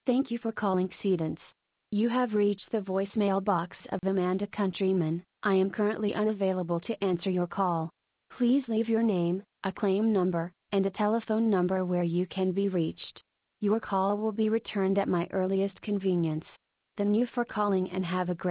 Thank you for calling Cedence. You have reached the voicemail box of Amanda Countryman. I am currently unavailable to answer your call. Please leave your name, a claim number, and a telephone number where you can be reached. Your call will be returned at my earliest convenience. Thank you for calling and have a great